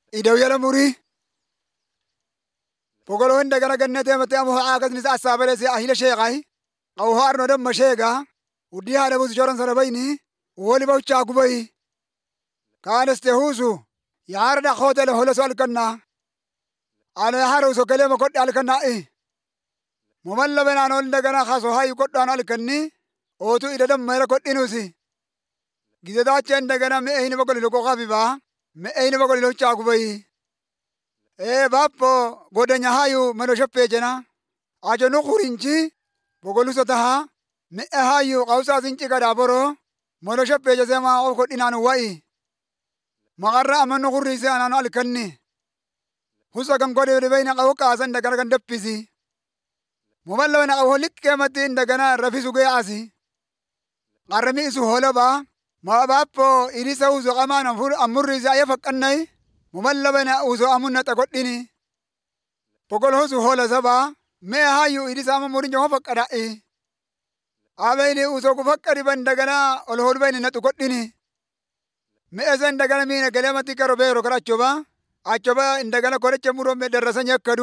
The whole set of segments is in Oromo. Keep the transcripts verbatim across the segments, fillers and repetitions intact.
Idau yala muri. Pogolo hende gara gannete mate amu aagas nisa asabale si ahila sheegai. Au har no dam mashega. Udi hada bus joran sarabaini. Woli bau chakubai. Kanas tehusu. Yar da hotel hola sol kanna. Ana haru so kalema koddi alkanna e. Mumalla bena no ndagana khaso hay koddo an alkanni. Otu ida dam mayra koddinusi. Gizada chen ndagana me ehni bagol loko khabiba. Me ehni bagol lo chakubai. E bappo godanya hayu mano shoppe jena. Ajo no khurinchi. Bogolu sotaha. Me hayu qausa sinchi kada boro. Mano shoppe jema o koddinanu wai. Magarra amano khurisi anano alkanni. Husa kan kode de bayna qaw kaasan daga kan deppisi. Mumalla wana qaw likke matin daga na rafisu ge asi. Qarami isu holaba ma bappo irisa uzo qamana fur amurri za yafaqannai. Mumalla wana uzo amunna tagoddini. Pogol hosu hola saba me hayu irisa amurin jo faqada e. Abaini uzo ku faqadi ban daga na ol hol bayni natu goddini. Me ezen daga na mina galemati karo bero karachoba. Achoba indagana koreche muro me darasanya kadu.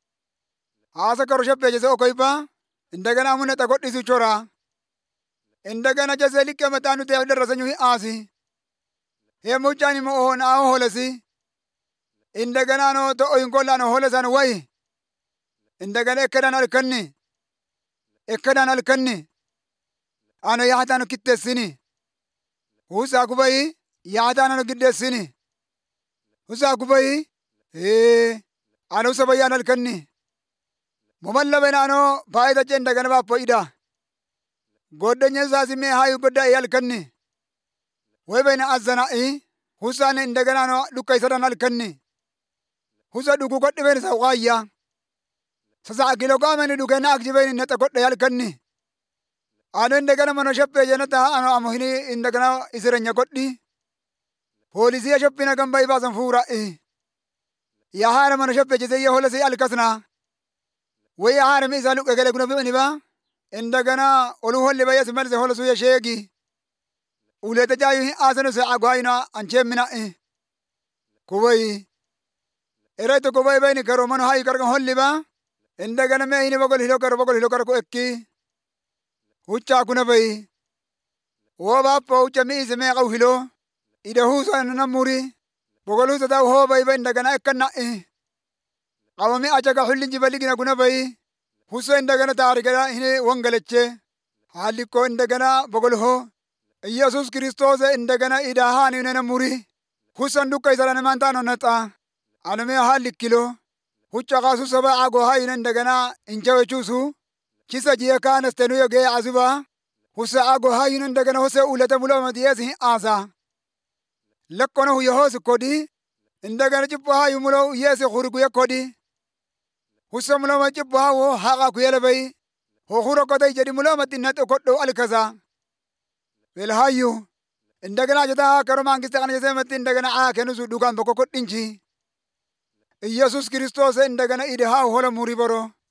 Asa karo sheppe jese okoipa. Indagana amuna tagoddi su chora. Indagana jese likke matanu te darasanyu hi asi. He muchani mo on a holasi. Indagana no to oingola no holasan wai. Indagana ekkadan alkanni. Ekkadan alkanni. Ano yahatano kittesini. Husa kubai yahatano giddesini. Husa kubai eh anu sabayan alkanni. Mumalla benano faida chenda gana ba poida. Godanya sasi me hayu godda alkanni. Wai bena azana e husa ne indagana no dukai sadan alkanni. Husa dugu godde ben sa waya. Sasa kilogram ne dugai na akjibe ne ta godda alkanni. Anu indagana mano sheppe jenata anu amuhini indagana isirenya goddi. Polisiya shoppina gamba ibasan fura e. Ya hara mano shoppe jese ya hola se alkasna. Wai ya hara mi isalu kagale kuna bimani ba. Indagana olu holle ba yasmal se hola suya shegi. Uleta jayu hi asanu se agwaina anchemina e. Kubai. Eray to kubai bayni karo mano hayi kargan holle ba. Indagana me hini bagol hilo karo bagol hilo karo ko ekki. Hucha kuna bai. Wo bappo ucha mi ise me qaw hilo. Ida husa na muri. Bogolu sa daw ho bay bay ndagana ekkanna e. Qawami ajaga hullin jibaligina kuna bay. Husa ndagana tarigana hine wangaleche. Haliko ndagana bogol ho. Jesus Christos ndagana ida hani na muri. Husa nduka isara mantano nata. Aname halikilo. Hucha gasu saba ago hayi ndagana injawe chusu. Kisa jiya kana stenu yoge azuba. Husa ago hayi ndagana husa ulata mulama diyezi asa. Lakkono hu yahos kodi indagana jibba yumulo yese khurugu yakodi husa mulama jibba wo haqa ku yele bay ho khuro kodai jadi mulama tinat koddo alkaza wel hayu indagana jada karo mangista kana jese matin indagana a kenu su dukan boko koddinji Jesus Christos indagana ide ha hola muri boro